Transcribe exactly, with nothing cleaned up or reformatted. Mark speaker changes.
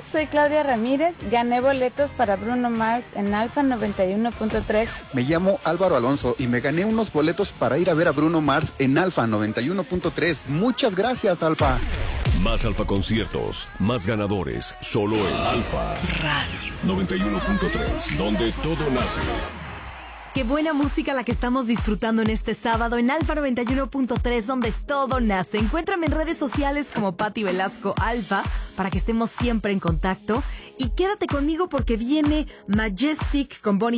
Speaker 1: soy Claudia Ramírez, gané boletos para Bruno Mars en Alfa noventa y uno punto tres.
Speaker 2: Me llamo Álvaro Alonso y me gané unos boletos para ir a ver a Bruno Mars en Alfa noventa y uno punto tres. Muchas gracias, Alfa.
Speaker 3: Más Alfa conciertos, más ganadores, solo en Alfa Radio noventa y uno punto tres, donde todo nace.
Speaker 4: Qué buena música la que estamos disfrutando en este sábado en Alfa noventa y uno punto tres, donde todo nace. Encuéntrame en redes sociales como Pati Velasco Alfa para que estemos siempre en contacto. Y quédate conmigo porque viene Majestic con Bonnie